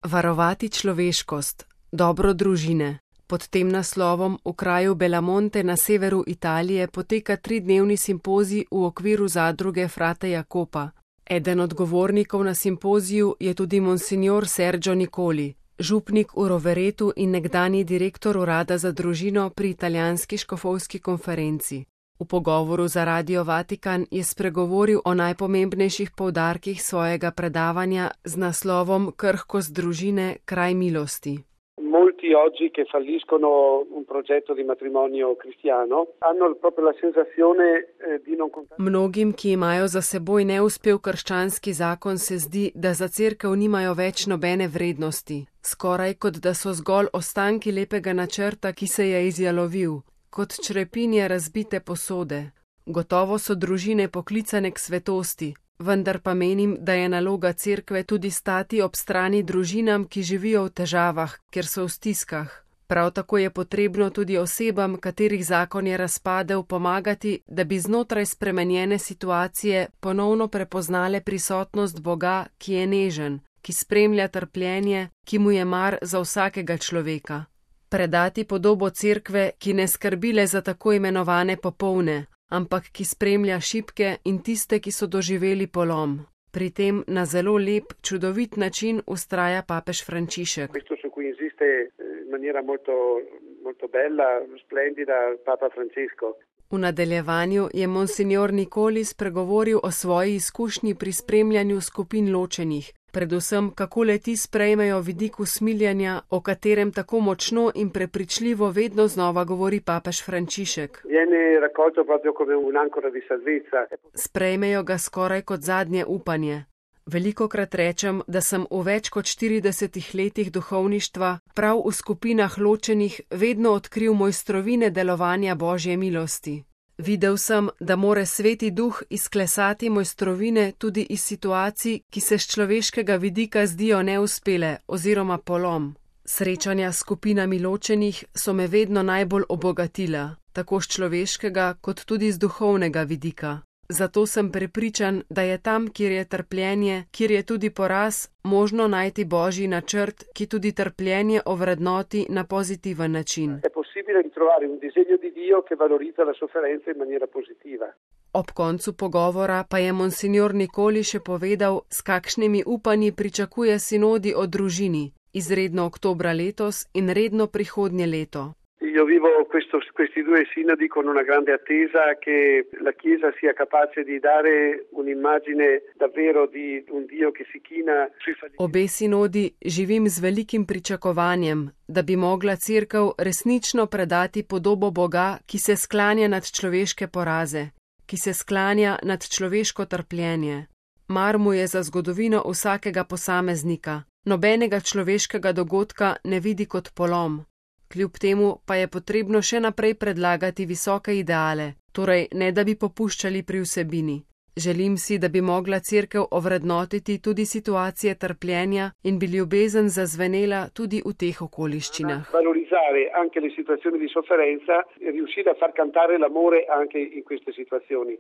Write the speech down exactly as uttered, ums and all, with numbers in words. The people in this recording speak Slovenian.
Varovati človeškost, dobro družine. Pod tem naslovom v kraju Belamonte na severu Italije poteka tridnevni simpozij v okviru zadruge Frate Jacopa. Eden od govornikov na simpoziju je tudi monsignor Sergio Nicoli, župnik v Roveretu in nekdanji direktor urada za družino pri italijanski škofovski konferenci. V pogovoru za Radio Vatikan je spregovoril o najpomembnejših poudarkih svojega predavanja z naslovom Krhkost družine, kraj milosti. Molti oggi che falliscono un progetto di matrimonio cristiano hanno proprio la sensazione di non contare. Mnogim, ki imajo za seboj neuspel krščanski zakon, se zdi, da za cerkev nimajo več nobene vrednosti. Skoraj kot da so zgolj ostanki lepega načrta, ki se je izjalovil, kot črepinje razbite posode. Gotovo so družine poklicane k svetosti. Vendar pa menim, da je naloga cerkve tudi stati ob strani družinam, ki živijo v težavah, ker so v stiskah. Prav tako je potrebno tudi osebam, katerih zakon je razpadel, pomagati, da bi znotraj spremenjene situacije ponovno prepoznale prisotnost Boga, ki je nežen, ki spremlja trpljenje, ki mu je mar za vsakega človeka. Predati podobo cerkve, ki ne skrbi le za tako imenovane popolne, ampak ki spremlja šibke in tiste, ki so doživeli polom. Pri tem na zelo lep, čudovit način vztraja papež Frančišek. V nadaljevanju je monsignor Nicoli spregovoril o svoji izkušnji pri spremljanju skupin ločenih, predvsem kako le-ti sprejmejo vidik usmiljanja, o katerem tako močno in prepričljivo vedno znova govori papež Frančišek. Sprejmejo ga skoraj kot zadnje upanje. Velikokrat rečem, da sem v več kot štiridesetih letih duhovništva prav v skupinah ločenih vedno odkril mojstrovine delovanja Božje milosti. Videl sem, da more Sveti Duh izklesati mojstrovine tudi iz situacij, ki se z človeškega vidika zdijo neuspele oziroma polom. Srečanja s skupinami ločenih so me vedno najbolj obogatila, tako z človeškega kot tudi z duhovnega vidika. Zato sem prepričan, da je tam, kjer je trpljenje, kjer je tudi poraz, možno najti Božji načrt, ki tudi trpljenje ovrednoti na pozitiven način. Ob koncu pogovora pa je monsignor Nicoli še povedal, s kakšnimi upanji pričakuje sinodi o družini, izredno oktobra letos in redno prihodnje leto. Io vivo questo, questi due sinodi con una grande attesa che la Chiesa sia capace di dare un'immagine davvero di un Dio che si china sui fallimenti. Obe sinodi živim z velikim pričakovanjem, da bi mogla cerkev resnično predati podobo Boga, ki se sklanja nad človeške poraze, ki se sklanja nad človeško trpljenje. Mar mu je za zgodovino vsakega posameznika, nobenega človeškega dogodka ne vidi kot polom. Kljub temu pa je potrebno še naprej predlagati visoke ideale, torej ne da bi popuščali pri vsebini. Želim si, da bi mogla cerkev ovrednotiti tudi situacije trpljenja in bi ljubezen zazvenela tudi v teh okoliščinah. Valorizzare anche le situazioni di sofferenza e riuscire a far cantare l'amore anche in queste situazioni.